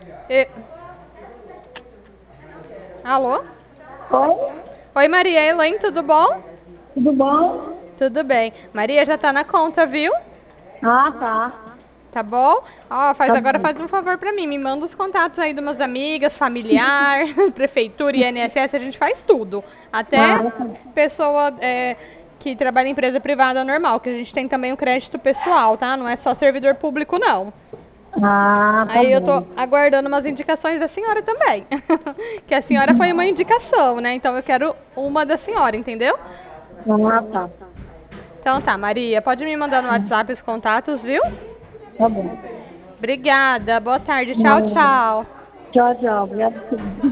E- Alô? Oi, Oi, Maria Elaine, tudo bom? tudo bom? Tudo bem. Maria já tá na conta, viu? Ah, tá. Tá bom? Ó, Tá agora bom. faz um favor pra mim, me manda os contatos aí de umas amigas, familiar, prefeitura e INSS, a gente faz tudo. Ah, Até tá. pessoa que trabalha em empresa privada normal, que a gente tem também o crédito pessoal, tá? Não é só servidor público, não. Ah, tá Aí eu tô bom. aguardando umas indicações da senhora também. Que a senhora foi uma indicação, né? Então eu quero uma da senhora, entendeu? Ah, tá. Então tá, Maria, pode me mandar no WhatsApp os contatos, viu? Tá bom. Obrigada, boa tarde, tchau, Ah, tchau. tchau, tchau. Obrigada.